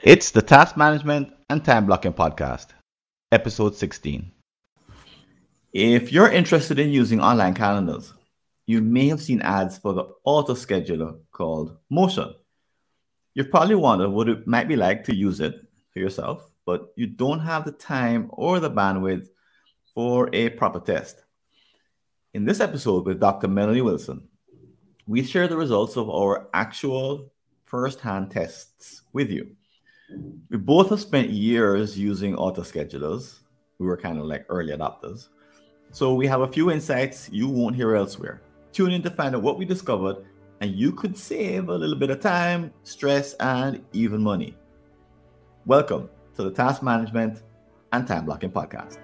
It's the Task Management and Time Blocking Podcast, episode 16. If you're interested in using online calendars, you may have seen ads for the auto scheduler called Motion. You've probably wondered what it might be like to use it for yourself, but you don't have the time or the bandwidth for a proper test. In this episode with Dr. Melanie Wilson, we share the results of our actual first-hand tests with you. We both have spent years using auto schedulers. We were kind of like early adopters. So we have a few insights you won't hear elsewhere. Tune in to find out what we discovered, and you could save a little bit of time, stress, and even money. Welcome to the Task Management and Time Blocking Podcast.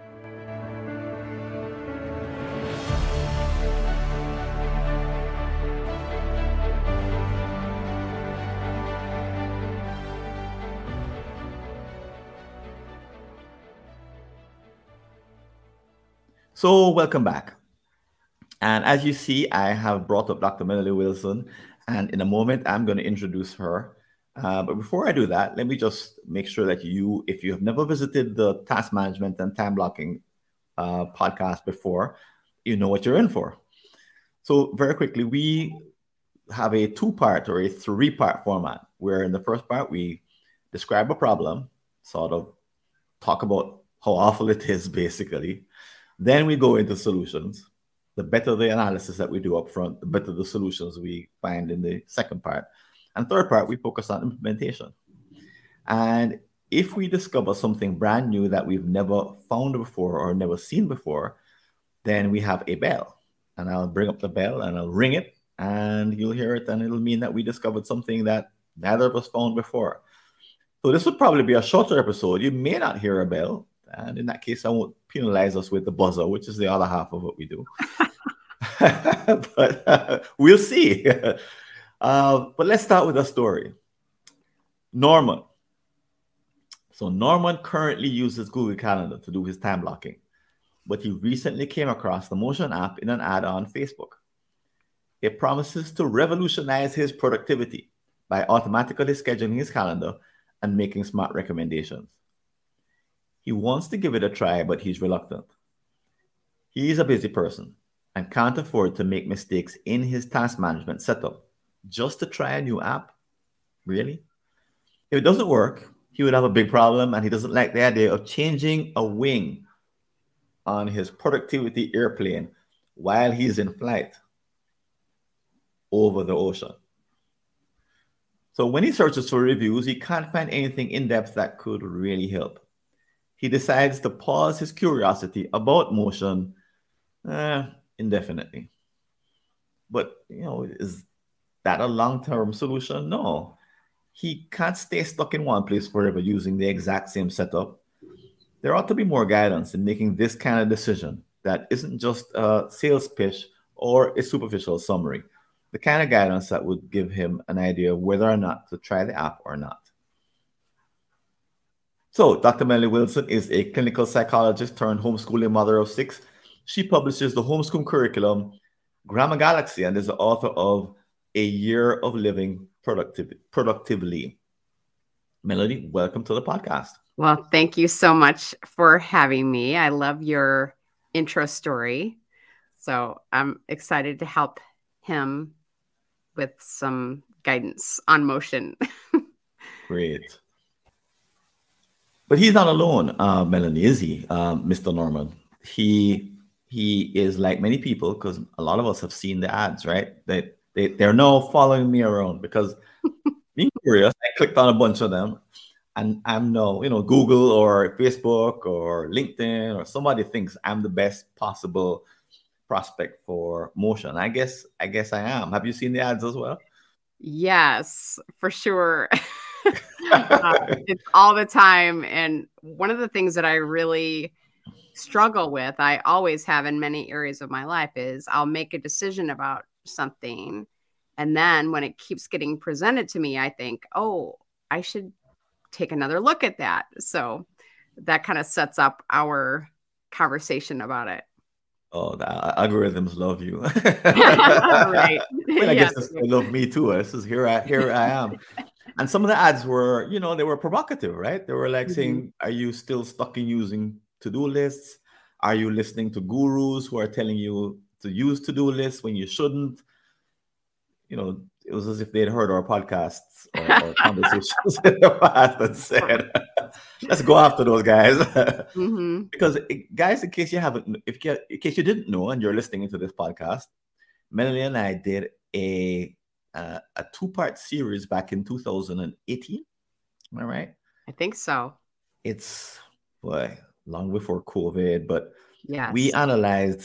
So welcome back. And as you see, I have brought up Dr. Melanie Wilson, and in a moment, I'm going to introduce her. But before I do that, let me just make sure that if you have never visited the Task Management and Time Blocking podcast before, you know what you're in for. So very quickly, we have a two-part or a three-part format, where in the first part, we describe a problem, sort of talk about how awful it is, basically. Then we go into solutions. The better the analysis that we do up front, the better the solutions we find in the second part. And third part, we focus on implementation. And if we discover something brand new that we've never found before or never seen before, then we have a bell. And I'll bring up the bell and I'll ring it, and you'll hear it, and it'll mean that we discovered something that neither of us found before. So this would probably be a shorter episode. You may not hear a bell. And in that case, I won't penalize us with the buzzer, which is the other half of what we do. But we'll see. But let's start with a story. Norman. So Norman currently uses Google Calendar to do his time blocking, but he recently came across the Motion app in an ad on Facebook. It promises to revolutionize his productivity by automatically scheduling his calendar and making smart recommendations. He wants to give it a try, but he's reluctant. He's a busy person and can't afford to make mistakes in his task management setup just to try a new app. Really? If it doesn't work, he would have a big problem, and he doesn't like the idea of changing a wing on his productivity airplane while he's in flight over the ocean. So when he searches for reviews, he can't find anything in-depth that could really help. He decides to pause his curiosity about Motion indefinitely. But, is that a long-term solution? No. He can't stay stuck in one place forever using the exact same setup. There ought to be more guidance in making this kind of decision that isn't just a sales pitch or a superficial summary. The kind of guidance that would give him an idea of whether or not to try the app or not. So Dr. Melanie Wilson is a clinical psychologist turned homeschooling mother of 6. She publishes the homeschool curriculum, Grammar Galaxy, and is the author of A Year of Living Productively. Melanie, welcome to the podcast. Well, thank you so much for having me. I love your intro story. So I'm excited to help him with some guidance on Motion. Great. But he's not alone, Melanie, is he, Mr. Norman? He is like many people, because a lot of us have seen the ads, right? They're now following me around because being curious, I clicked on a bunch of them, and I'm now, Google or Facebook or LinkedIn or somebody thinks I'm the best possible prospect for Motion. I guess I am. Have you seen the ads as well? Yes, for sure. It's all the time. And one of the things that I really struggle with, I always have in many areas of my life, is I'll make a decision about something. And then when it keeps getting presented to me, I think, oh, I should take another look at that. So that kind of sets up our conversation about it. Oh, the algorithms love you. Right. Well, I guess they love me too. This is here I am. And some of the ads were, they were provocative, right? They were like Mhm. saying, are you still stuck in using to-do lists? Are you listening to gurus who are telling you to use to-do lists when you shouldn't? It was as if they'd heard our podcasts or conversations in the past and said, let's go after those guys. Mhm. Because guys, in case in case you didn't know and you're listening to this podcast, Melanie and I did a two-part series back in 2018. Am I right? I think so. It's long before COVID, but we Yes. analyzed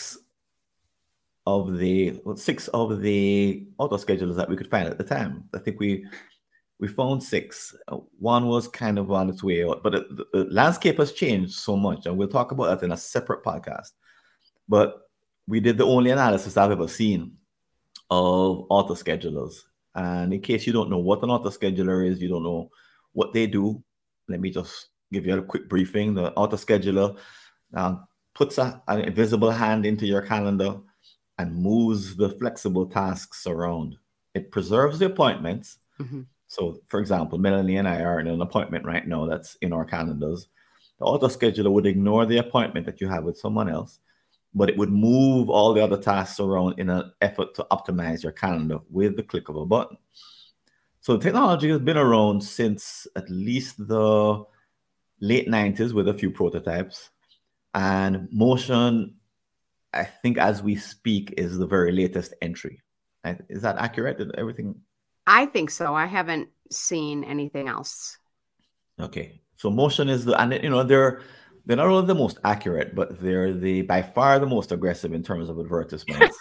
six of the auto schedulers that we could find at the time. I think we found six. One was kind of on its way out, but the landscape has changed so much, and we'll talk about that in a separate podcast. But we did the only analysis I've ever seen of auto schedulers. And in case you don't know what an auto scheduler is, you don't know what they do, let me just give you a quick briefing. The auto scheduler puts an invisible hand into your calendar and moves the flexible tasks around. It preserves the appointments. Mm-hmm. So, for example, Melanie and I are in an appointment right now that's in our calendars. The auto scheduler would ignore the appointment that you have with someone else, but it would move all the other tasks around in an effort to optimize your calendar with the click of a button. So the technology has been around since at least the late 90s with a few prototypes. And Motion, I think as we speak, is the very latest entry. Is that accurate? Is everything? I think so. I haven't seen anything else. Okay. So Motion is they're not only the most accurate, but they're by far the most aggressive in terms of advertisements.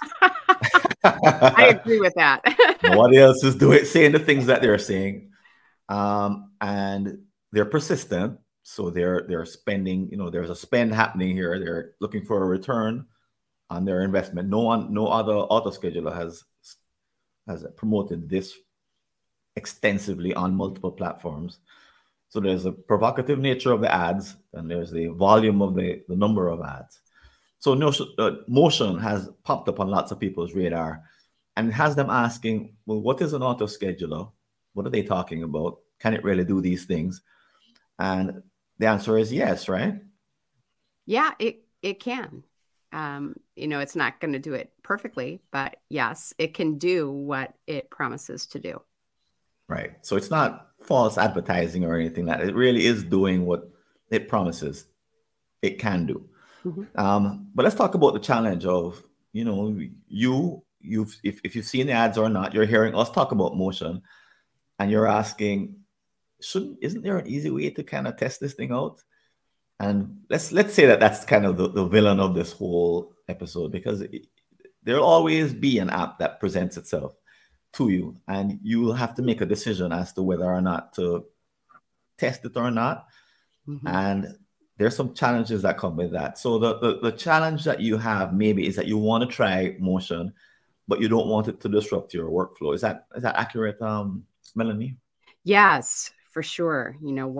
I agree with that. Nobody else is saying the things that they're saying, and they're persistent. So they're spending. There's a spend happening here. They're looking for a return on their investment. No other auto scheduler has promoted this extensively on multiple platforms. So there's a provocative nature of the ads, and there's the volume of the number of ads. So Motion has popped up on lots of people's radar, and it has them asking, well, what is an auto scheduler? What are they talking about? Can it really do these things? And the answer is yes, right? Yeah, it can. It's not going to do it perfectly, but yes, it can do what it promises to do. Right. So it's not false advertising or anything like that. It really is doing what it promises it can do. Mm-hmm. But let's talk about the challenge of, if you've seen the ads or not, you're hearing us talk about Motion, and you're asking, isn't there an easy way to kind of test this thing out? And let's say that's kind of the villain of this whole episode, because there'll always be an app that presents itself to you, and you will have to make a decision as to whether or not to test it or not. Mm-hmm. And there's some challenges that come with that. So the challenge that you have maybe is that you want to try Motion, but you don't want it to disrupt your workflow. Is that accurate, Melanie? Yes, for sure.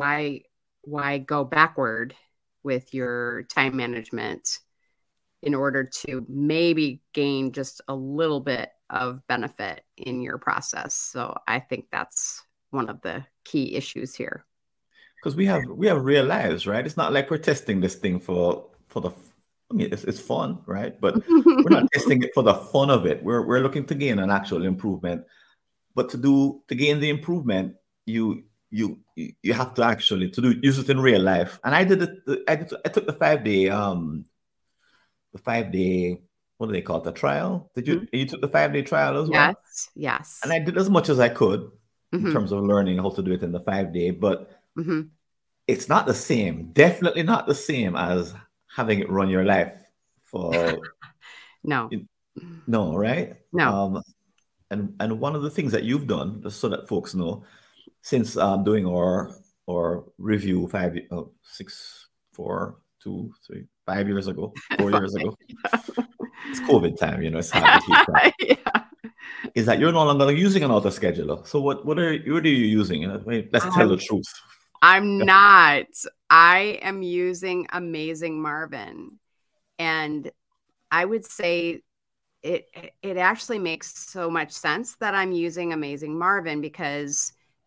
Why go backward with your time management in order to maybe gain just a little bit of benefit in your process? So I think that's one of the key issues here. Because we have real lives, right? It's not like we're testing this thing for the. I mean, it's fun, right? But we're not testing it for the fun of it. We're looking to gain an actual improvement. But to gain the improvement, you have to actually use it in real life. And I did it. I took the 5-day what do they call it? The trial? Did you? Mm-hmm. You took the 5-day trial as well? Yes. And I did as much as I could in terms of learning how to do it in the 5-day, but it's not the same. Definitely not the same as having it run your life for. No. No, right? No. And one of the things that you've done, just so that folks know, since doing our review 5 years ago, 4 years ago. It's COVID time, it's hard to keep track. Yeah. Is that you're no longer using an auto scheduler. So what are you using? Let's tell the truth. I'm not. I am using Amazing Marvin. And I would say it actually makes so much sense that I'm using Amazing Marvin, because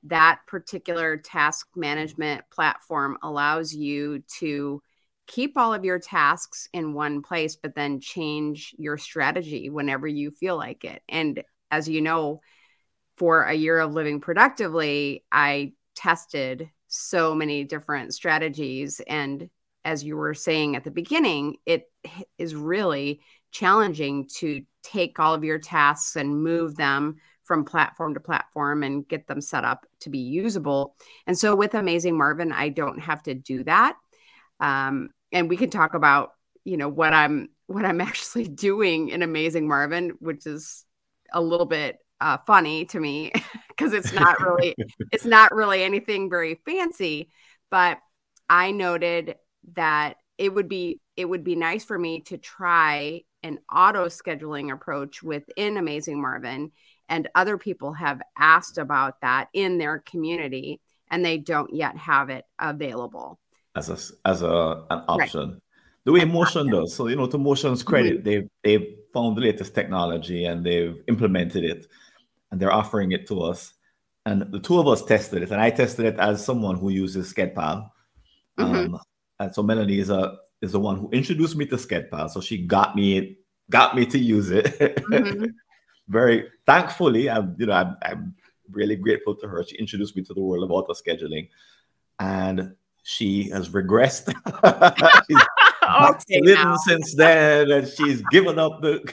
that particular task management platform allows you to keep all of your tasks in one place, but then change your strategy whenever you feel like it. And as you know, for a year of living productively, I tested so many different strategies. And as you were saying at the beginning, it is really challenging to take all of your tasks and move them from platform to platform and get them set up to be usable. And so with Amazing Marvin, I don't have to do that. And we can talk about, what I'm actually doing in Amazing Marvin, which is a little bit funny to me because it's not really anything very fancy. But I noted that it would be nice for me to try an auto scheduling approach within Amazing Marvin, and other people have asked about that in their community, and they don't yet have it available as an option. Right. The way Motion does. So, to Motion's credit, they've found the latest technology and they've implemented it, and they're offering it to us. And the two of us tested it, and I tested it as someone who uses SchedPal. And so Melanie is the one who introduced me to SchedPal. So she got me to use it. Very thankfully, I'm really grateful to her. She introduced me to the world of auto scheduling, and she has regressed. She's backslidden since then, and she's given up the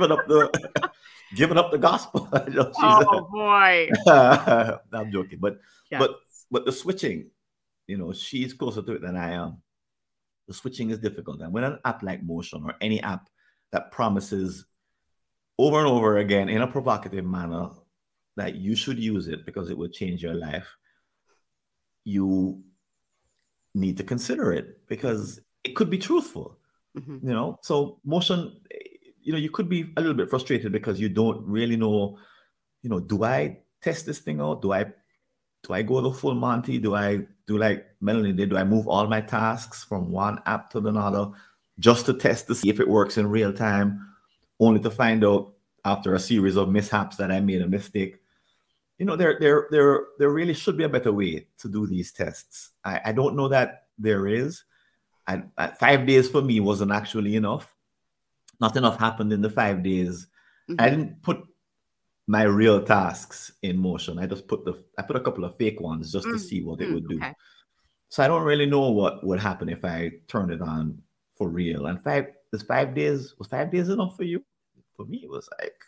gospel. Oh boy! I'm joking, but the switching, she's closer to it than I am. The switching is difficult, and when an app like Motion or any app that promises over and over again in a provocative manner that you should use it because it will change your life, you need to consider it because it could be truthful. So Motion, you could be a little bit frustrated because you don't really know, do I test this thing out? Do I go the full Monty? Do I do like Melanie did? Do I move all my tasks from one app to another just to test to see if it works in real time, only to find out after a series of mishaps that I made a mistake? There really should be a better way to do these tests. I don't know that there is. 5 days for me wasn't actually enough. Not enough happened in the 5 days. I didn't put my real tasks in Motion. I just put a couple of fake ones just to see what it would do. Okay. So I don't really know what would happen if I turn it on for real. And 5 days was 5 days enough for you? For me, it was like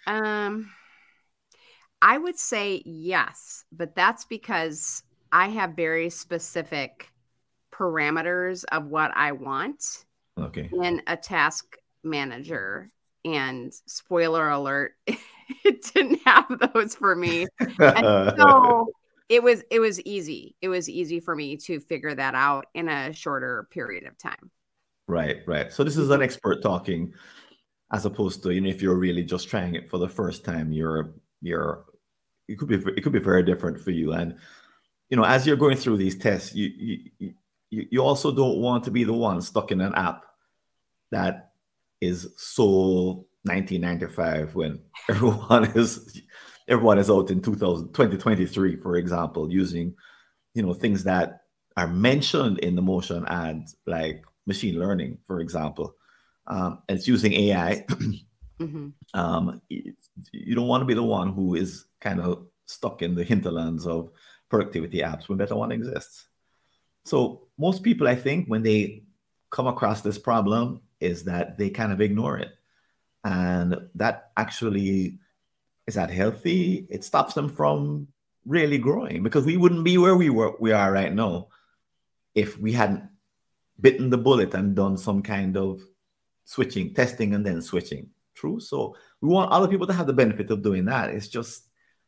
I would say yes, but that's because I have very specific parameters of what I want in a task manager. And spoiler alert, it didn't have those for me. And so it was easy. It was easy for me to figure that out in a shorter period of time. Right. So this is an expert talking, as opposed to, if you're really just trying it for the first time, it could be very different for you. And, as you're going through these tests, you also don't want to be the one stuck in an app that is so 1995 when everyone is out in 2023, for example, using, things that are mentioned in the Motion ads, like machine learning, for example. And it's using AI. You don't want to be the one who is kind of stuck in the hinterlands of productivity apps when better one exists. So most people, I think, when they come across this problem, is that they kind of ignore it. And that actually, is that healthy? It stops them from really growing, because we wouldn't be where we are right now if we hadn't bitten the bullet and done some kind of switching, testing, and then switching. True. So we want other people to have the benefit of doing that. It's just,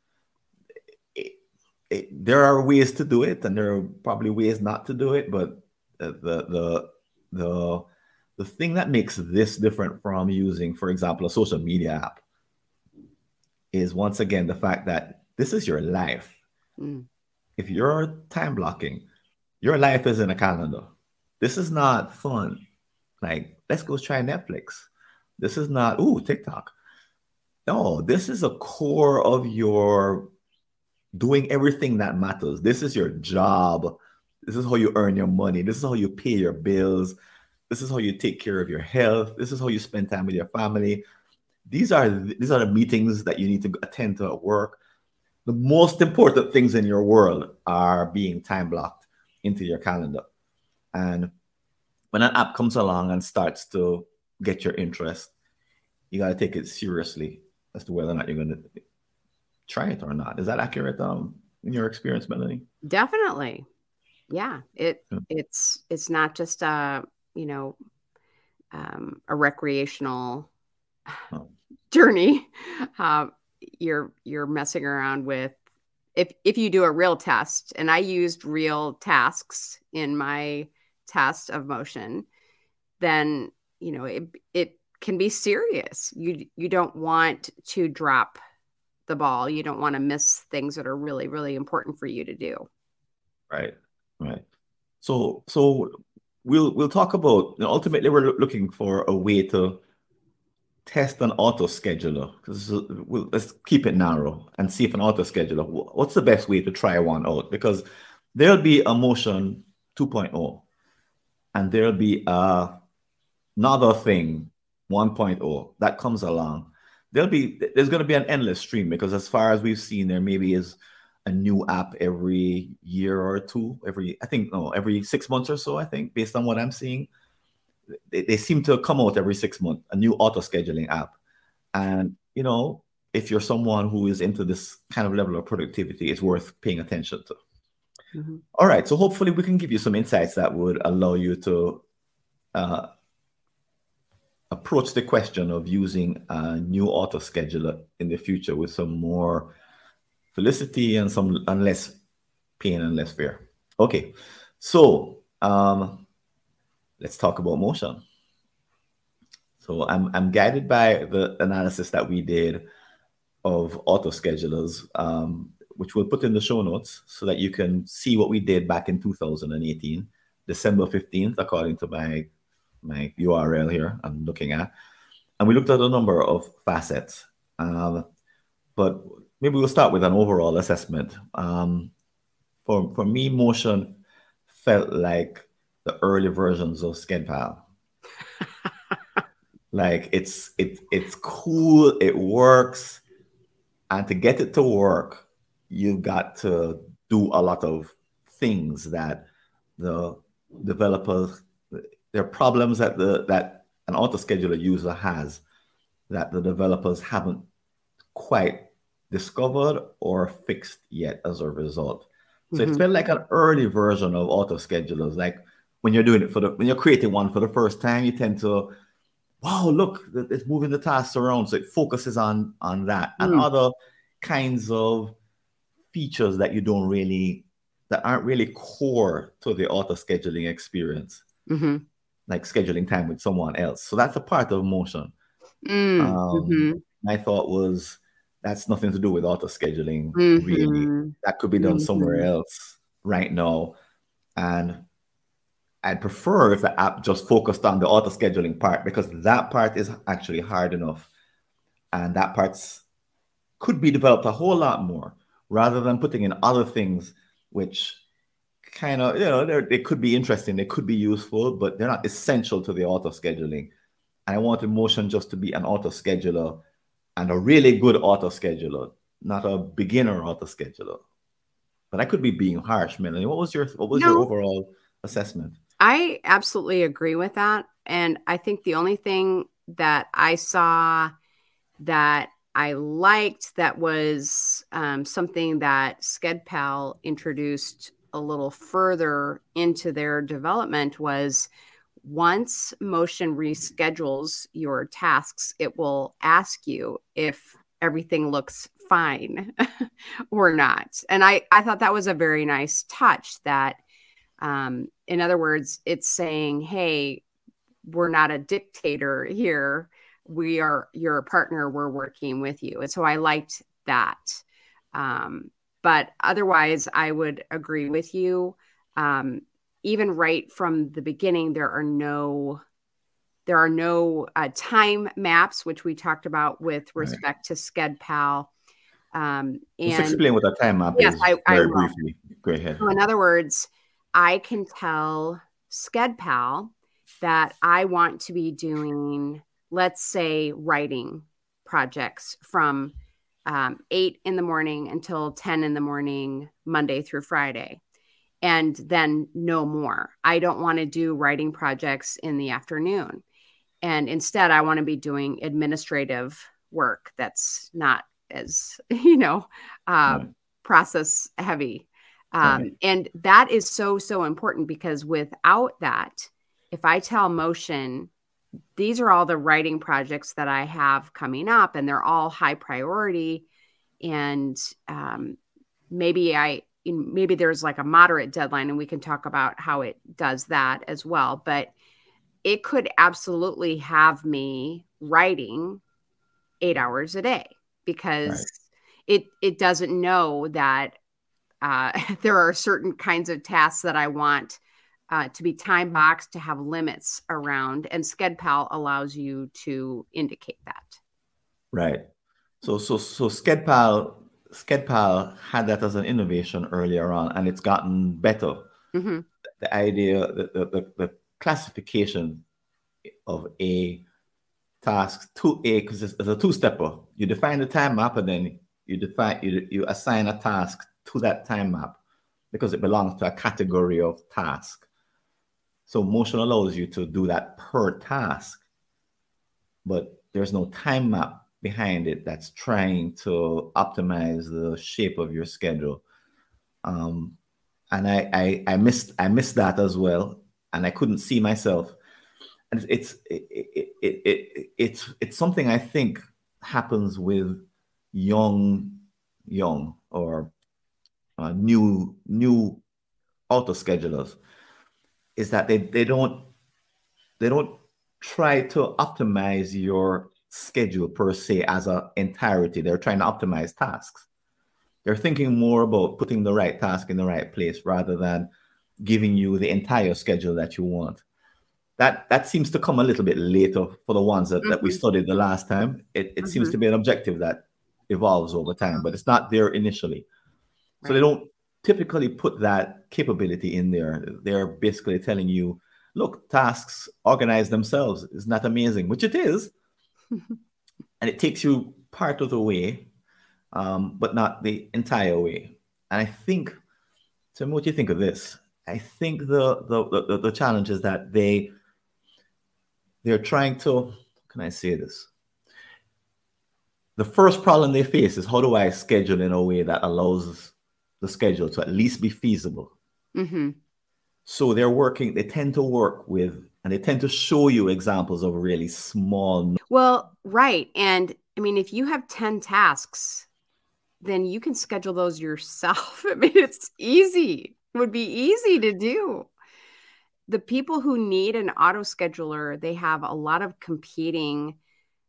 there are ways to do it, and there are probably ways not to do it. But the thing that makes this different from using, for example, a social media app is, once again, the fact that this is your life. If you're time blocking, your life is in a calendar. This is not fun. Like, let's go try Netflix. This is not, TikTok. No, this is a core of your doing everything that matters. This is your job. This is how you earn your money. This is how you pay your bills. This is how you take care of your health. This is how you spend time with your family. These are the meetings that you need to attend to at work. The most important things in your world are being time blocked into your calendar. And when an app comes along and starts to get your interest, you got to take it seriously as to whether or not you're going to try it or not. Is that accurate in your experience, Melanie? Definitely. Yeah. It's not just a recreational journey. You're messing around with, if you do a real test, and I used real tasks in my test of motion, then it can be serious. You don't want to drop the ball. You don't want to miss things that are really, really important for you to do. Right. So we'll talk about, ultimately we're looking for a way to test an auto scheduler, because let's keep it narrow and see if an auto scheduler, what's the best way to try one out? Because there'll be a Motion 2.0 and there'll be another thing 1.0 that comes along. There's going to be an endless stream, because as far as we've seen, there maybe is a new app every year or two, every 6 months or so, I think, based on what I'm seeing. They seem to come out every 6 months, a new auto scheduling app. And, if you're someone who is into this kind of level of productivity, it's worth paying attention to. Mm-hmm. All right. So hopefully we can give you some insights that would allow you to approach the question of using a new auto scheduler in the future with some more felicity and less pain and less fear. Okay. So, let's talk about Motion. So I'm guided by the analysis that we did of auto schedulers, which we'll put in the show notes so that you can see what we did back in 2018, December 15th, according to my URL here I'm looking at. And we looked at a number of facets. But maybe we'll start with an overall assessment. For me, Motion felt like the early versions of SchedPal. Like it's cool, it works, and to get it to work, you've got to do a lot of things that the developers, there are problems that an auto scheduler user has that the developers haven't quite discovered or fixed yet as a result. So it felt like an early version of auto schedulers. Like when you're doing it when you're creating one for the first time, you tend to, wow, look, it's moving the tasks around. So it focuses on that and other kinds of features that aren't really core to the auto scheduling experience, like scheduling time with someone else. So that's a part of Motion. My thought was, that's nothing to do with auto scheduling, really. That could be done somewhere else right now. And I'd prefer if the app just focused on the auto scheduling part, because that part is actually hard enough. And that part could be developed a whole lot more, rather than putting in other things, which kind of, they could be interesting, they could be useful, but they're not essential to the auto scheduling. And I wanted Motion just to be an auto scheduler, and a really good auto scheduler, not a beginner auto scheduler. But I could be being harsh, Melanie. What was your overall assessment? I absolutely agree with that. And I think the only thing that I saw that I liked that was something that SchedPal introduced a little further into their development was, once Motion reschedules your tasks, it will ask you if everything looks fine or not. And I thought that was a very nice touch, that in other words, it's saying, hey, we're not a dictator here. You're a partner. We're working with you. And so I liked that. But otherwise, I would agree with you. Even right from the beginning, there are no time maps, which we talked about with respect to SchedPal. Just And explain what a time map yes, is I very will. briefly. Go ahead. So in other words, I can tell SchedPal that I want to be doing, let's say, writing projects from 8 in the morning until 10 in the morning, Monday through Friday, and then no more. I don't want to do writing projects in the afternoon. And instead, I want to be doing administrative work that's not as, Right. process heavy. Right. And that is so, so important, because without that, if I tell Motion, these are all the writing projects that I have coming up, and they're all high priority. And maybe there's like a moderate deadline, and we can talk about how it does that as well. But it could absolutely have me writing 8 hours a day, because Right. it doesn't know that there are certain kinds of tasks that I want to be time boxed, to have limits around, and SchedPal allows you to indicate that. Right. So SchedPal had that as an innovation earlier on, and it's gotten better. Mm-hmm. The idea, the classification of a task to a, because it's a two-stepper. You define the time map, and then you assign a task to that time map because it belongs to a category of task. So Motion allows you to do that per task, but there's no time map behind it that's trying to optimize the shape of your schedule. And I missed that as well, and I couldn't see myself. And it's something I think happens with young or new auto schedulers, is that they don't try to optimize your schedule per se as an entirety. They're trying to optimize tasks. They're thinking more about putting the right task in the right place rather than giving you the entire schedule that you want. That seems to come a little bit later for the ones that we Mm-hmm. studied the last time. It seems Mm-hmm. to be an objective that evolves over time, but it's not there initially. So they Right. don't typically put that capability in there. They're basically telling you, look, tasks organize themselves. It's not amazing, which it is. And it takes you part of the way, but not the entire way. And I think, tell me what you think of this. I think the challenge is that they're trying to, how can I say this? The first problem they face is, how do I schedule in a way that allows the schedule to at least be feasible? Mm-hmm. So they tend to work with, and they tend to show you examples of really small. Well, right. And I mean, if you have 10 tasks, then you can schedule those yourself. I mean, it's easy. It would be easy to do. The people who need an auto scheduler, they have a lot of competing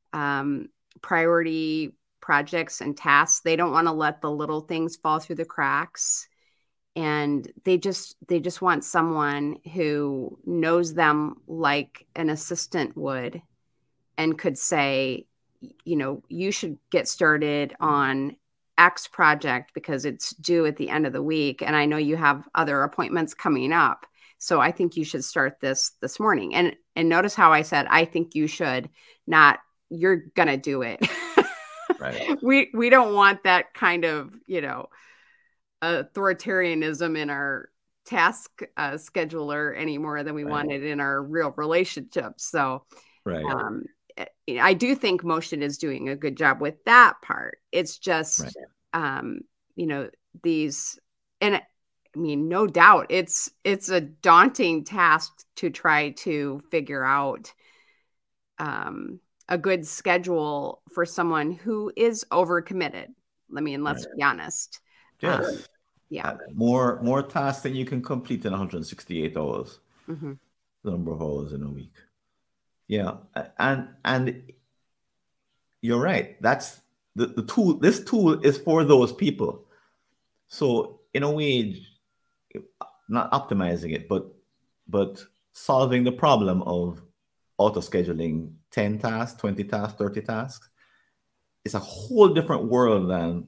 priority projects and tasks. They don't want to let the little things fall through the cracks. And they just want someone who knows them like an assistant would, and could say, you should get started on X project because it's due at the end of the week. And I know you have other appointments coming up. So I think you should start this morning. And notice how I said, I think you should, not you're going to do it. Right. We don't want that kind of, authoritarianism in our task scheduler any more than we want it in our real relationships. So Right. I do think Motion is doing a good job with that part. It's just, these, and I mean, no doubt it's a daunting task to try to figure out a good schedule for someone who is overcommitted. I mean, let's be honest. Yes. Yeah. More tasks than you can complete in 168 hours. Mm-hmm. The number of hours in a week. Yeah. And you're right. That's the tool. This tool is for those people. So in a way, not optimizing it, but solving the problem of auto scheduling 10 tasks, 20 tasks, 30 tasks. It's a whole different world than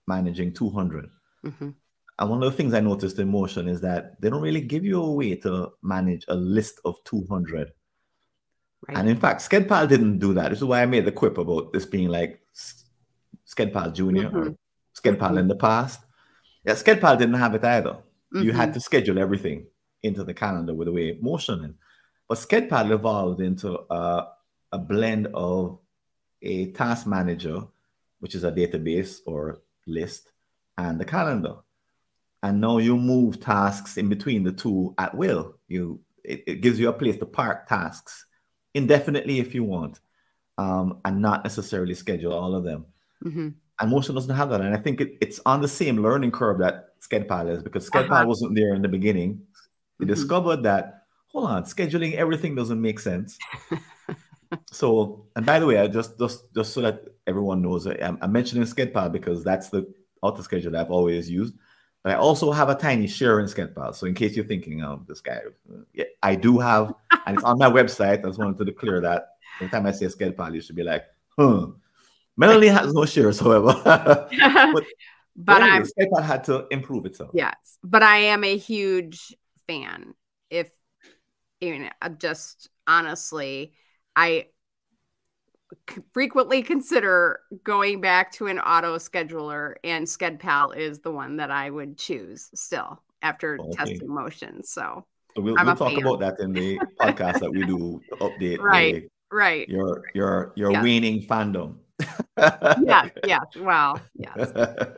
managing 200. Mm-hmm. And one of the things I noticed in Motion is that they don't really give you a way to manage a list of 200. Right. And in fact, SkedPal didn't do that. This is why I made the quip about this being like SkedPal Junior or SkedPal in the past. Yeah, SkedPal didn't have it either. You had to schedule everything into the calendar with the way Motion is. But SkedPal evolved into a blend of a task manager, which is a database or list, and the calendar. And now you move tasks in between the two at will. It gives you a place to park tasks indefinitely if you want, and not necessarily schedule all of them. And Motion doesn't have that. And I think it's on the same learning curve that SkedPal is, because SkedPal wasn't there in the beginning. They discovered that, hold on, scheduling everything doesn't make sense. So, and by the way, I just so that everyone knows, I'm mentioning SkedPal because that's the auto schedule I've always used. But I also have a tiny share in SkedPal. So in case you're thinking, this guy, yeah, I do have, and it's on my website. I just wanted to declare that every time I say SkedPal, you should be like, Melanie has no shares, however. but anyway, SkedPal had to improve itself. Yes, but I am a huge fan. If just honestly, I frequently consider going back to an auto scheduler, and SkedPal is the one that I would choose still after testing Motion. So we'll talk about that in the podcast that we do to update right your waning fandom. Yes. Well, yes.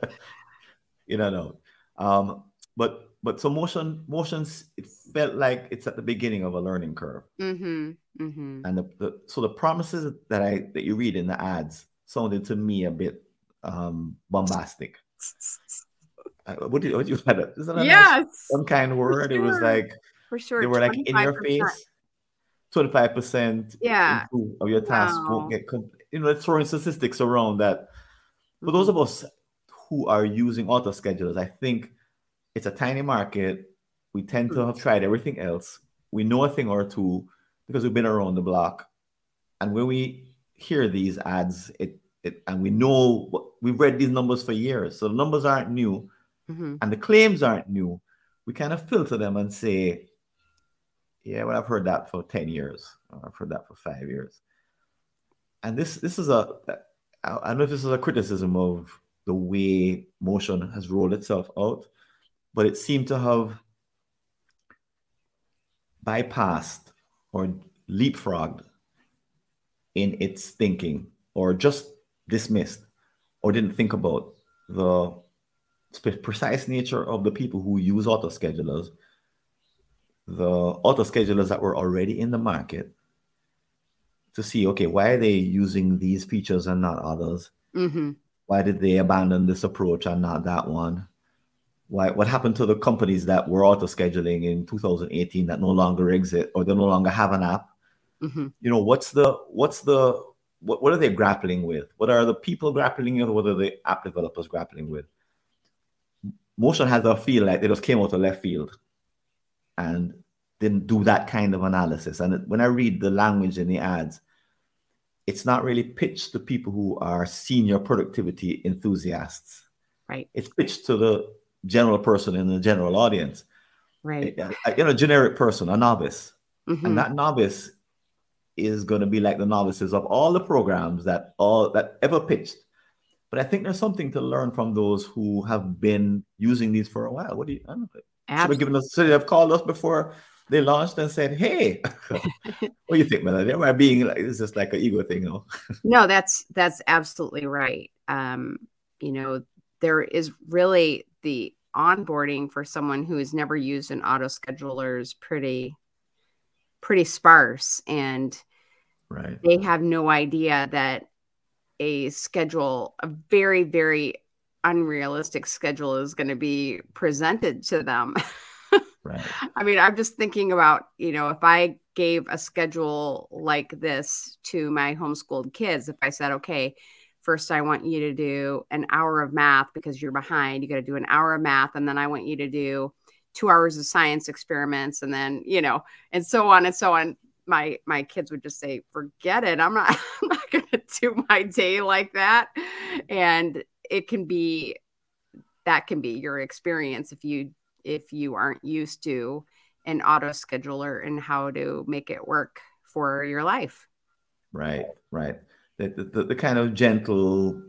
But so motions, it felt like it's at the beginning of a learning curve. And the promises that you read in the ads sounded to me a bit bombastic. What you had? Is that a nice, unkind word? Sure. It was like, for sure, they were like in your face. 25% of your tasks won't get throwing statistics around that. For those of us who are using auto schedulers, I think it's a tiny market. We tend to have tried everything else. We know a thing or two because we've been around the block. And when we hear these ads, and we know we've read these numbers for years. So the numbers aren't new and the claims aren't new. We kind of filter them and say, yeah, well, I've heard that for 10 years. I've heard that for 5 years. And this is I don't know if this is a criticism of the way Motion has rolled itself out, but it seemed to have bypassed or leapfrogged in its thinking, or just dismissed or didn't think about the precise nature of the people who use auto schedulers, the auto schedulers that were already in the market, to see, okay, why are they using these features and not others? Why did they abandon this approach and not that one? What happened to the companies that were auto scheduling in 2018 that no longer exist, or they no longer have an app? What are they grappling with? What are the people grappling with? What are the app developers grappling with? Motion has a feel like they just came out of left field and didn't do that kind of analysis. And when I read the language in the ads, it's not really pitched to people who are senior productivity enthusiasts. Right. It's pitched to the general person in the general audience. Right. A generic person, a novice. And that novice is going to be like the novices of all the programs that ever pitched. But I think there's something to learn from those who have been using these for a while. What do you? I don't know. Should they have called us before they launched and said, "Hey, what do you think, Melanie? Am I being like, it's just like an ego thing, no?" No, that's absolutely right. There is really the onboarding for someone who has never used an auto scheduler is pretty sparse, and they have no idea that a very, very unrealistic schedule is going to be presented to them. Right. I mean, I'm just thinking about, if I gave a schedule like this to my homeschooled kids, if I said, okay, first I want you to do an hour of math because you're behind, you got to do an hour of math. And then I want you to do 2 hours of science experiments, and then, and so on and so on. My kids would just say, forget it. I'm not going to do my day like that. And it can be that can be your experience if you aren't used to an auto scheduler and how to make it work for your life. Right, right. The kind of gentle,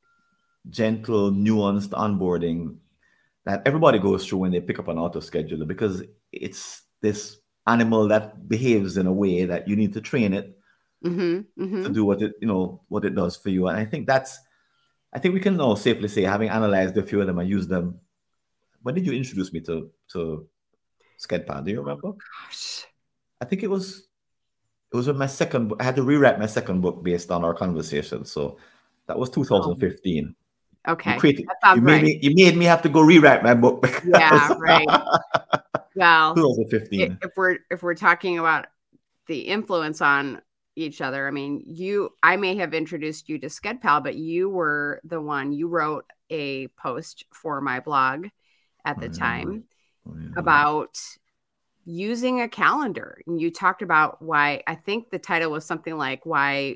nuanced onboarding that everybody goes through when they pick up an auto scheduler, because it's this animal that behaves in a way that you need to train it to do what it does for you. And I think we can now safely say, having analyzed a few of them and used them. When did you introduce me to SCEDPAL? Do you remember? Gosh. I think it was with my second book. I had to rewrite my second book based on our conversation. So that was 2015. Okay. You made me have to go rewrite my book. Yeah, right. Well, 2015. If we're talking about the influence on each other, I mean, I may have introduced you to SCEDPAL, but you were the one, you wrote a post for my blog at the time about using a calendar. And you talked about why, I think the title was something like why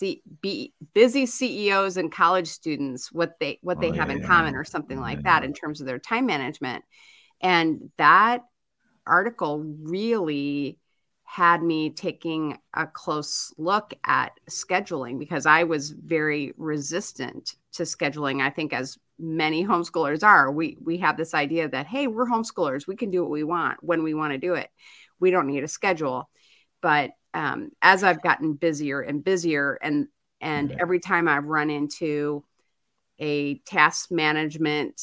busy CEOs and college students, what they have in common, or something like that, in terms of their time management. And that article really had me taking a close look at scheduling, because I was very resistant to scheduling. I think, as many homeschoolers are, we have this idea that, hey, we're homeschoolers, we can do what we want when we want to do it. We don't need a schedule. But as I've gotten busier and busier, and every time I've run into a task management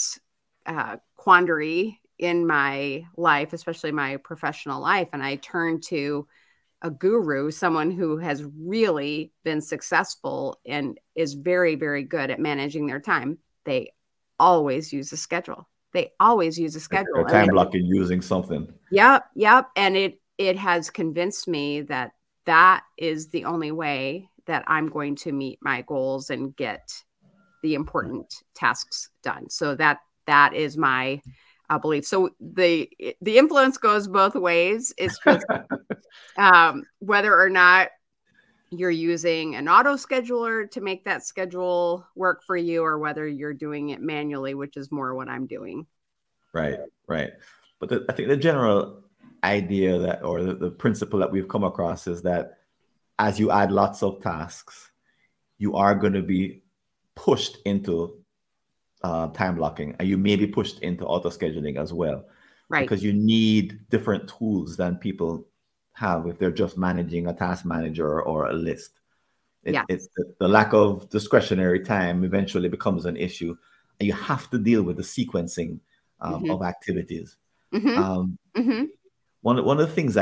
quandary in my life, especially my professional life, and I turn to a guru, someone who has really been successful and is very, very good at managing their time, they always use a schedule. They always use a schedule. Time blocking using something. Yep. And it has convinced me that is the only way that I'm going to meet my goals and get the important tasks done. So that is my belief. So the influence goes both ways. It's just whether or not you're using an auto scheduler to make that schedule work for you, or whether you're doing it manually, which is more what I'm doing. Right. But I think the general idea or the principle that we've come across is that as you add lots of tasks, you are going to be pushed into time blocking, and you may be pushed into auto scheduling as well, right? Because you need different tools than people have if they're just managing a task manager or a list. It's the lack of discretionary time eventually becomes an issue, and you have to deal with the sequencing of activities. One of the things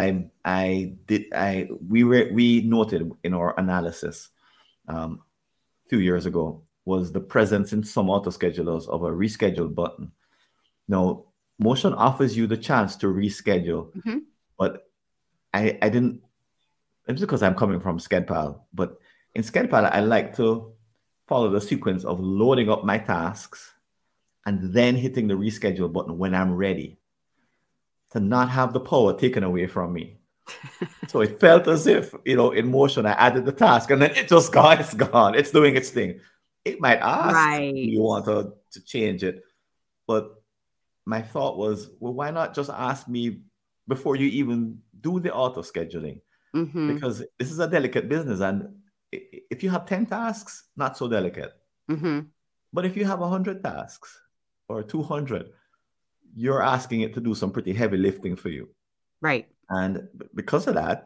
we noted in our analysis a few years ago was the presence in some auto schedulers of a reschedule button. Now, Motion offers you the chance to reschedule, but I didn't. It's because I'm coming from SCEDPAL, but in SCEDPAL, I like to follow the sequence of loading up my tasks and then hitting the reschedule button when I'm ready, to not have the power taken away from me. So it felt as if, in Motion, I added the task and then it just gone. It's gone. It's doing its thing. It might ask you want to change it, but my thought was, well, why not just ask me before you even do the auto scheduling? Because this is a delicate business, and if you have 10 tasks, not so delicate. But if you have 100 tasks or 200, you're asking it to do some pretty heavy lifting for you. Right. And because of that,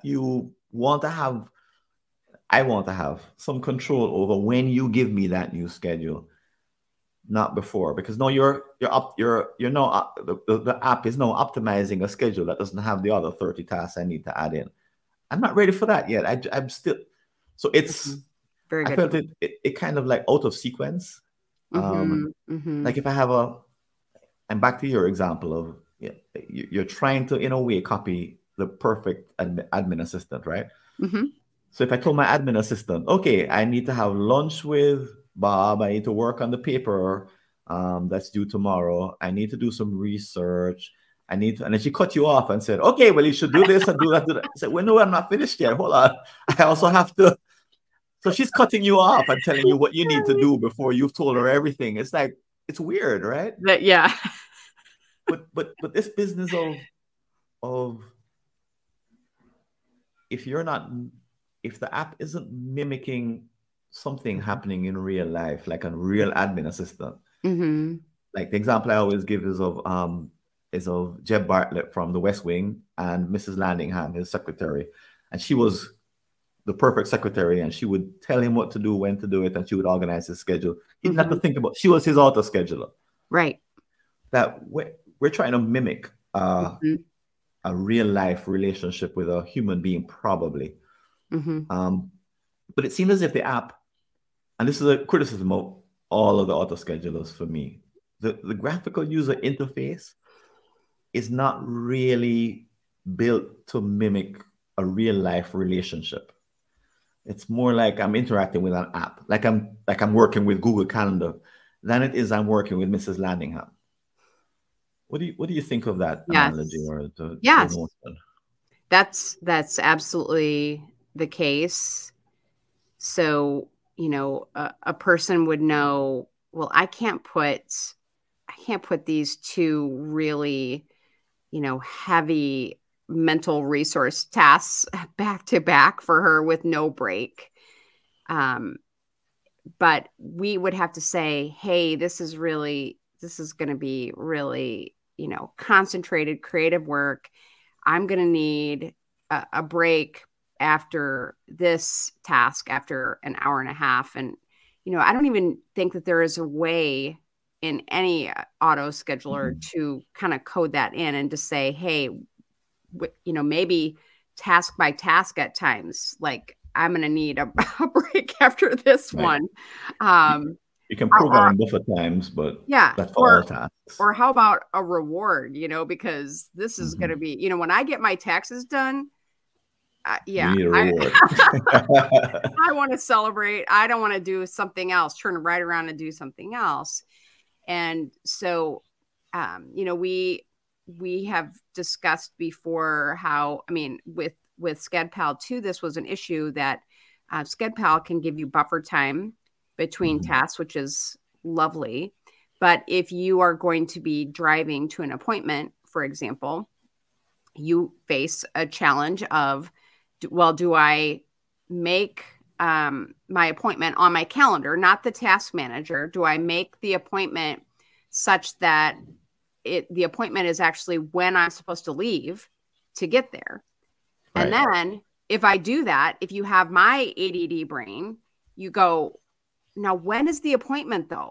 I want to have some control over when you give me that new schedule, not before, because now the app is now optimizing a schedule that doesn't have the other 30 tasks I need to add in. I'm not ready for that yet. I'm still, so it's very good. I felt it kind of like out of sequence. Like if I have and back to your example of you're trying to, in a way, copy the perfect admin assistant, right? So if I told my admin assistant, okay, I need to have lunch with Bob, I need to work on the paper that's due tomorrow, I need to do some research, and then she cut you off and said, okay, well, you should do this and do that. I said, well, no, I'm not finished yet. Hold on. I also have to. So she's cutting you off and telling you what you need to do before you've told her everything. It's like, it's weird, right? That, yeah. But this business of if you're not if the app isn't mimicking something happening in real life, like a real admin assistant, Mm-hmm. like the example I always give is of Jeb Bartlett from The West Wing and Mrs. Landingham, his secretary, and she was the perfect secretary, and she would tell him what to do, when to do it, and she would organize his schedule. He didn't have to think about. She was his auto scheduler. Right. That we're trying to mimic Mm-hmm. a real life relationship with a human being, probably. Mm-hmm. But it seems as if the app, and this is a criticism of all of the auto schedulers for me, the graphical user interface is not really built to mimic a real life relationship. It's more like I'm interacting with an app, like I'm working with Google Calendar, than it is I'm working with Mrs. Landingham. What do you think of that analogy Yes. or the Yes. notion? That's absolutely the case. So, a person would know, well, I can't put these two really, heavy mental resource tasks back to back for her with no break. But we would have to say, hey, this is going to be really, concentrated creative work. I'm going to need a break after this task, after an hour and a half. And, I don't even think that there is a way in any auto scheduler to kind of code that in and to say, hey, maybe task by task at times, like I'm going to need a break after this one. You can program in buffer times, but that's for all tasks. Or how about a reward, because this is going to be, when I get my taxes done, you need a reward. I want to celebrate. I don't want to do something else, turn right around and do something else. And so, we have discussed before how, with SchedPal too, this was an issue that SchedPal can give you buffer time between tasks, which is lovely. But if you are going to be driving to an appointment, for example, you face a challenge of, do I make my appointment on my calendar, not the task manager? Do I make the appointment such that the appointment is actually when I'm supposed to leave to get there? Right. And then if I do that, if you have my ADD brain, you go, now, when is the appointment though?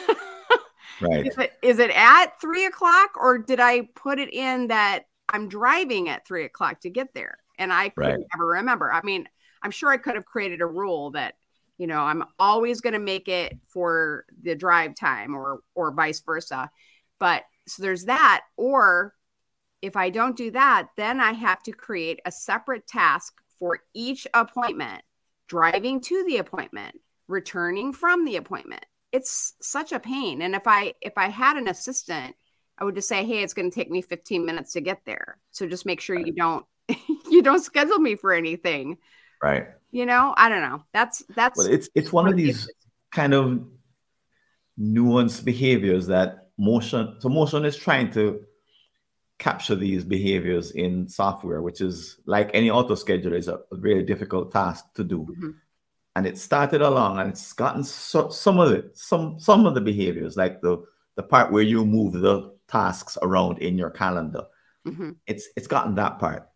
Right. Is it at 3:00, or did I put it in that I'm driving at 3:00 to get there? And I could never remember. I'm sure I could have created a rule that, I'm always going to make it for the drive time or vice versa. But so there's that. Or if I don't do that, then I have to create a separate task for each appointment, driving to the appointment, returning from the appointment. It's such a pain. And if I had an assistant, I would just say, hey, it's going to take me 15 minutes to get there. So just make sure you don't schedule me for anything. Right. I don't know. That's well, it's one of these kind of nuanced behaviors that Motion is trying to capture these behaviors in software, which is, like any auto scheduler, is a really difficult task to do. And it started along, and it's gotten some of the behaviors, like the part where you move the tasks around in your calendar. It's gotten that part.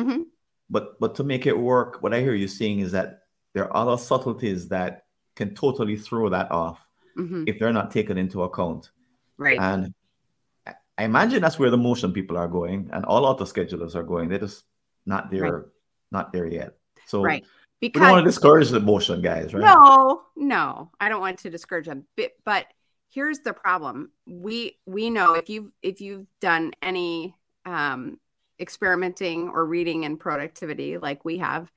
But to make it work, what I hear you saying is that there are other subtleties that can totally throw that off if they're not taken into account. Right. And I imagine that's where the Motion people are going, and all auto schedulers are going. They're just not there, not there yet. So because we don't want to discourage the Motion guys, right? No, I don't want to discourage them. But here's the problem. We know if you've done any experimenting or reading in productivity like we have,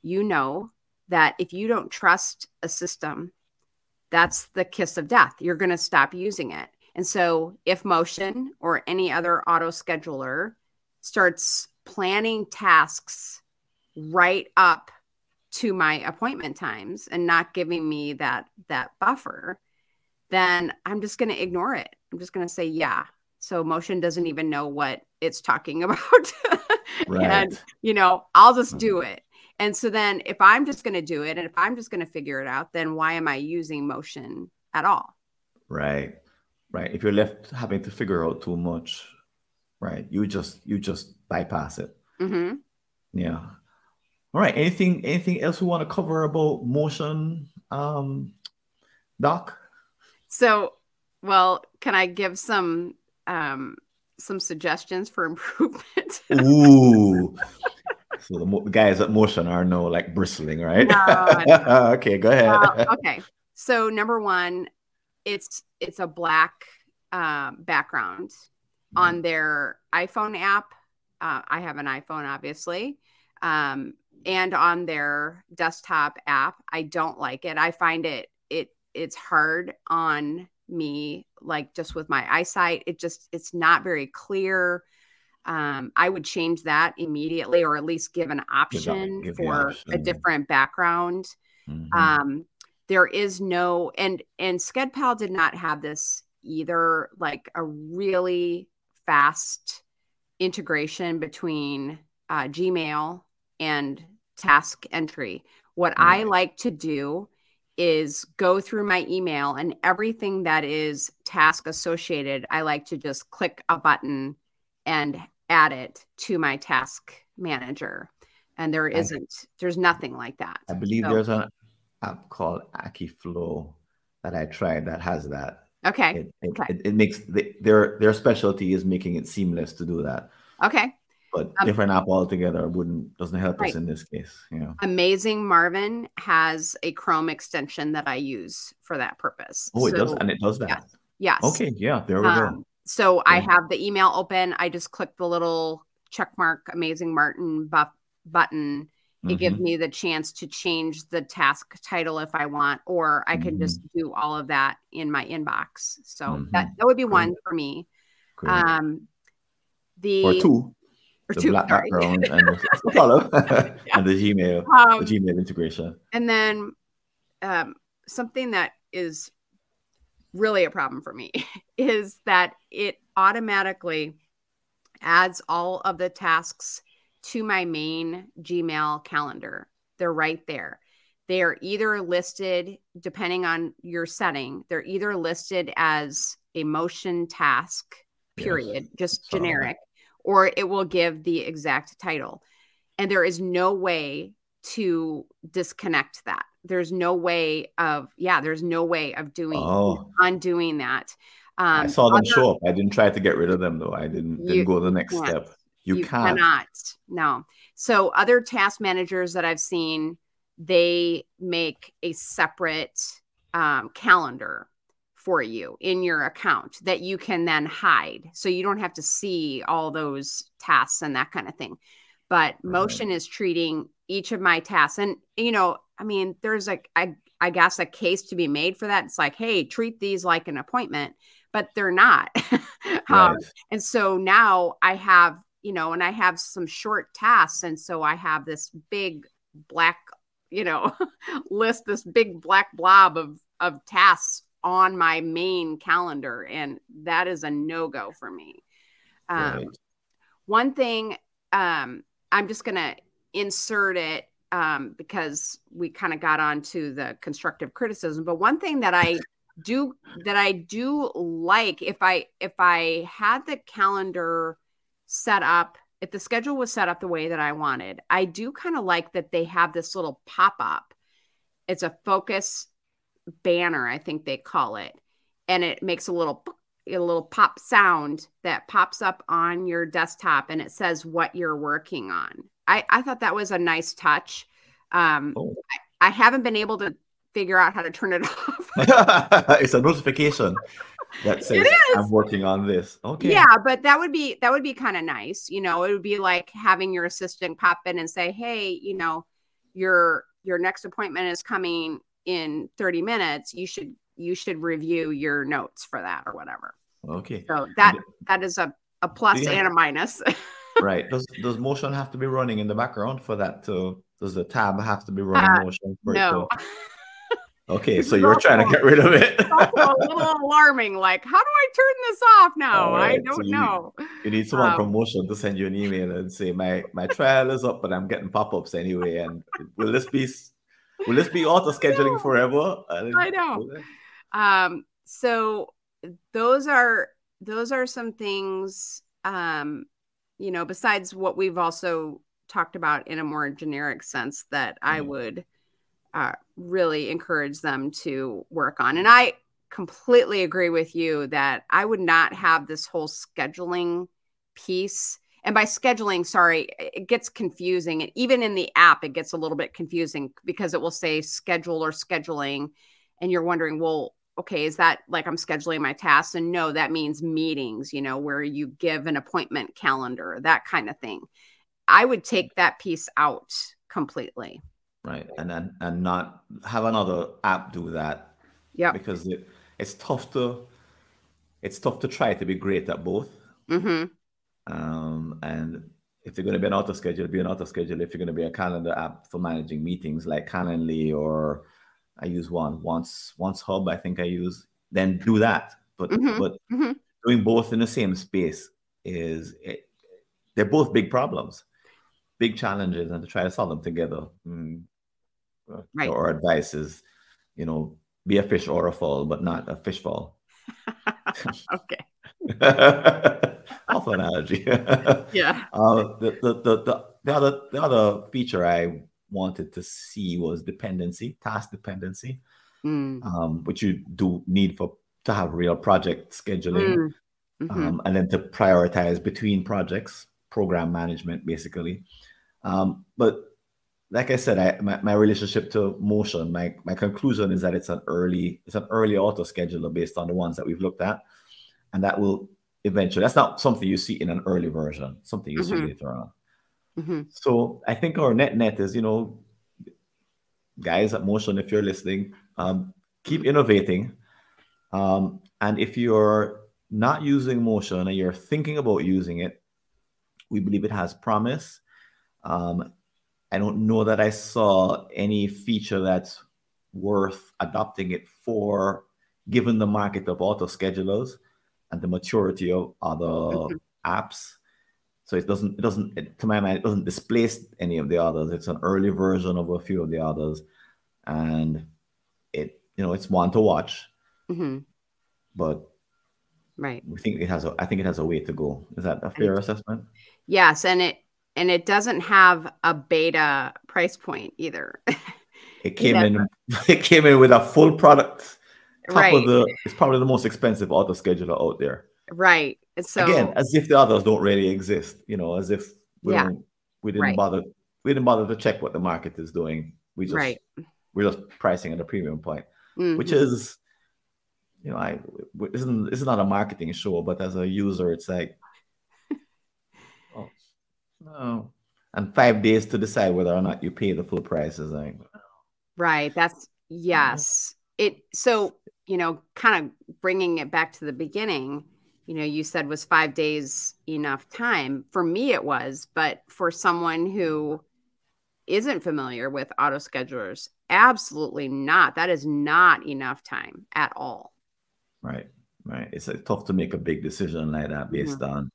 that if you don't trust a system, that's the kiss of death. You're going to stop using it. And so if Motion or any other auto scheduler starts planning tasks right up to my appointment times and not giving me that buffer, then I'm just going to ignore it. I'm just going to say, yeah. So Motion doesn't even know what it's talking about. Right. And, I'll just do it. And so then if I'm just going to do it and if I'm just going to figure it out, then why am I using Motion at all? Right. Right. If you're left having to figure out too much, right, you just bypass it. Mm-hmm. Yeah. All right. Anything else we want to cover about Motion, Doc? So, well, can I give some suggestions for improvement? Ooh. So the guys at Motion are no like bristling, right? No. Okay, go ahead. Okay. So number one, it's a black background on their iPhone app. I have an iPhone, obviously. And on their desktop app. I don't like it. I find it's hard on me, like just with my eyesight. It's not very clear. I would change that immediately, or at least give an option for a different background. Mm-hmm. There is no, and SchedPal did not have this either, like a really fast integration between Gmail and task entry. What I like to do is go through my email, and everything that is task associated, I like to just click a button and add it to my task manager. And there's nothing like that. I believe there's an app called Akiflow that I tried that has that. Okay. It makes their specialty is making it seamless to do that. Okay. But different app altogether doesn't help us in this case. Yeah. Amazing Marvin has a Chrome extension that I use for that purpose. Oh, it does, and it does that. Yes. Okay. Yeah. There we go. So I have the email open. I just click the little check mark, Amazing Martin button. It gives me the chance to change the task title if I want, or I can just do all of that in my inbox. So that would be one for me. Or two. The black background and the color and the Gmail integration. And then something that is really a problem for me is that it automatically adds all of the tasks to my main Gmail calendar. They're right there. They are either listed, depending on your setting, they're either listed as a Motion task, period, just generic, or it will give the exact title. And there is no way to disconnect that. There's no way of undoing that. I saw them show up. I didn't try to get rid of them though. I didn't go the next step. You cannot. No. So other task managers that I've seen, they make a separate calendar for you in your account that you can then hide. So you don't have to see all those tasks and that kind of thing. But Motion is treating each of my tasks. And, there's I guess a case to be made for that. It's like, hey, treat these like an appointment, but they're not. And so now I have, and I have some short tasks. And so I have this big black, list, this big black blob of tasks on my main calendar. And that is a no-go for me. One thing, I'm just going to insert it because we kind of got onto the constructive criticism. But one thing that I do like, if I had the calendar set up, if the schedule was set up the way that I wanted, I do kind of like that they have this little pop-up. It's a focus banner, I think they call it. And it makes a little pop sound that pops up on your desktop, and it says what you're working on. I thought that was a nice touch. I haven't been able to figure out how to turn it off. It's a notification that says I'm working on this. Okay. Yeah, but that would be kind of nice. It would be like having your assistant pop in and say, hey, your next appointment is coming in 30 minutes. You should review your notes for that or whatever. Okay. So that is a plus and a minus. Right. Does Motion have to be running in the background for that does the tab have to be running Motion? For no. Okay, so you're trying to get rid of it. Also a little alarming. Like, how do I turn this off now? Right. I don't know. You need someone from Motion to send you an email and say my trial is up, but I'm getting pop-ups anyway. And will this be auto scheduling forever? I know. So those are some things, besides what we've also talked about in a more generic sense that I would really encourage them to work on. And I completely agree with you that I would not have this whole scheduling piece. And by scheduling, sorry, it gets confusing. And even in the app, it gets a little bit confusing because it will say schedule or scheduling. And you're wondering, well, okay, is that like I'm scheduling my tasks? And no, that means meetings, where you give an appointment calendar, that kind of thing. I would take that piece out completely. Right. And not have another app do that. Yeah. Because it's tough to try to be great at both. Mm-hmm. And if you're going to be an auto schedule, be an auto schedule. If you're going to be a calendar app for managing meetings like Calendly, or I use once Hub, I think I use, then do that. But doing both in the same space they're both big problems, big challenges, and to try to solve them together. Right. Our advice is, be a fish or a fall, but not a fish fall. Okay. Awful analogy. Yeah. The other feature I wanted to see was task dependency, which you do need to have real project scheduling, and then to prioritize between projects, program management, basically. But like I said, my relationship to Motion, my conclusion is that it's an early auto scheduler based on the ones that we've looked at, and that will eventually. That's not something you see in an early version. Something you see later on. So I think our net is, guys at Motion, if you're listening, keep innovating, and if you're not using Motion and you're thinking about using it, we believe it has promise. I don't know that I saw any feature that's worth adopting it for, given the market of auto schedulers and the maturity of other apps. So it doesn't, to my mind, it doesn't displace any of the others. It's an early version of a few of the others, and it's one to watch. But right, we think I think it has a way to go. Is that a fair assessment? Yes, and it doesn't have a beta price point either. It came in with a full product. It's probably the most expensive auto scheduler out there. Right. So again, as if the others don't really exist, as if we didn't bother to check what the market is doing. We're just pricing at a premium point, which is, this is not a marketing show, but as a user, it's like, oh no, and 5 days to decide whether or not you pay the full price is like, right. That's yes. So kind of bringing it back to the beginning. You said, was 5 days enough time? For me, it was, but for someone who isn't familiar with auto schedulers, absolutely not. That is not enough time at all. Right. It's tough to make a big decision like that based on.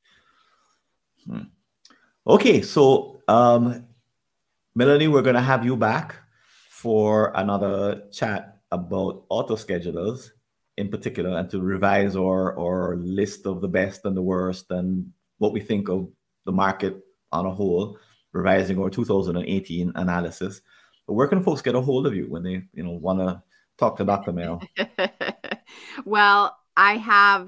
Okay, so Melanie, we're going to have you back for another chat about auto schedulers in particular, and to revise our list of the best and the worst and what we think of the market on a whole, revising our 2018 analysis. But where can folks get a hold of you when they want to talk to Dr. Merrill? Well, I have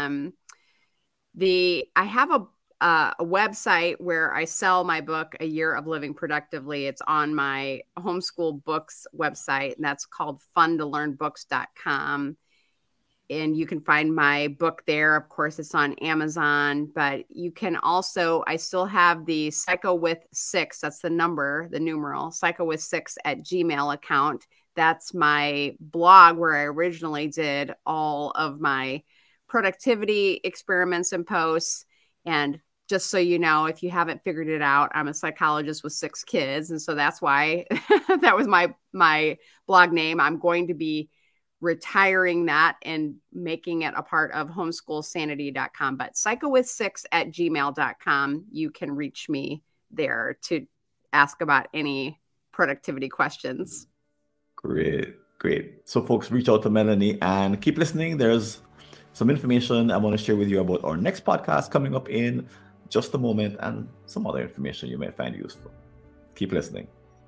a website where I sell my book, A Year of Living Productively. It's on my homeschool books website, and that's called funtolearnbooks.com. And you can find my book there. Of course, it's on Amazon, but you can also, I still have the Psycho with 6. That's the numeral, Psycho with 6 @gmail account. That's my blog where I originally did all of my productivity experiments and posts. And just so you know, if you haven't figured it out, I'm a psychologist with 6 kids. And so that's why That was my blog name. I'm going to be retiring that and making it a part of homeschoolsanity.com. But psychowith6@gmail.com, you can reach me there to ask about any productivity questions. Great. So folks, reach out to Melanie and keep listening. There's some information I want to share with you about our next podcast coming up in just a moment, and some other information you may find useful. Keep listening.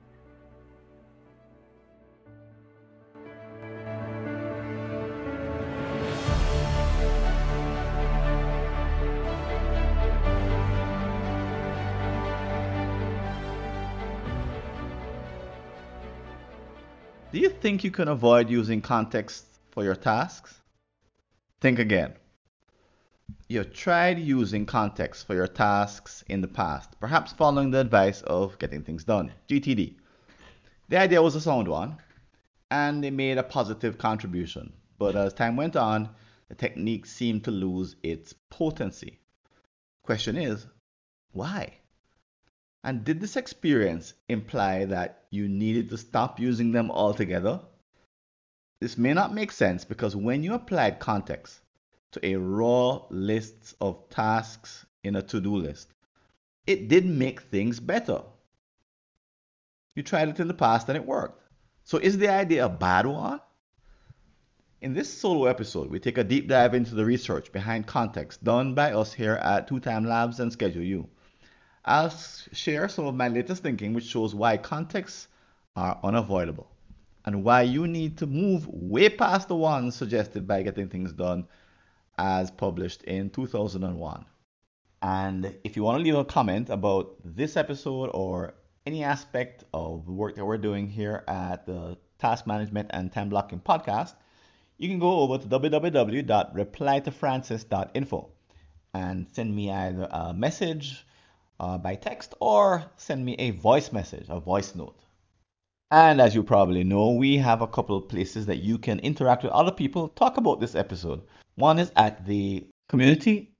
Do you think you can avoid using context for your tasks? Think again. You've tried using context for your tasks in the past, perhaps following the advice of Getting Things Done, GTD. The idea was a sound one, and it made a positive contribution. But as time went on, the technique seemed to lose its potency. Question is, why? And did this experience imply that you needed to stop using them altogether? This may not make sense because when you applied context to a raw list of tasks in a to-do list, it did make things better. You tried it in the past and it worked. So is the idea a bad one? In this solo episode, we take a deep dive into the research behind context done by us here at Two Time Labs and Schedule U. I'll share some of my latest thinking, which shows why contexts are unavoidable and why you need to move way past the ones suggested by Getting Things Done as published in 2001. And if you want to leave a comment about this episode or any aspect of the work that we're doing here at the Task Management and Time Blocking Podcast, you can go over to www.replytofrancis.info and send me either a message by text or send me a voice message, a voice note. And as you probably know, we have a couple of places that you can interact with other people, talk about this episode. One is at the community,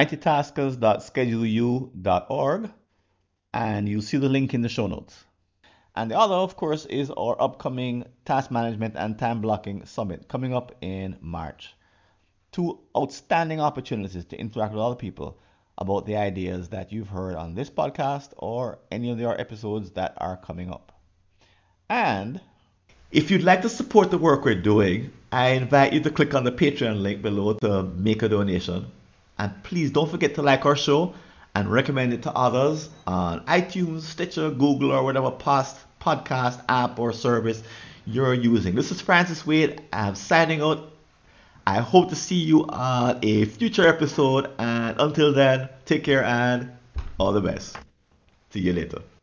mightytaskers.scheduleu.org, and you'll see the link in the show notes. And the other, of course, is our upcoming Task Management and Time Blocking Summit coming up in March. Two outstanding opportunities to interact with other people about the ideas that you've heard on this podcast or any of our episodes that are coming up. And if you'd like to support the work we're doing, I invite you to click on the Patreon link below to make a donation. And please don't forget to like our show and recommend it to others on iTunes, Stitcher, Google, or whatever podcast app or service you're using. This is Francis Wade. I'm signing out. I hope to see you on a future episode. And until then, take care and all the best. See you later.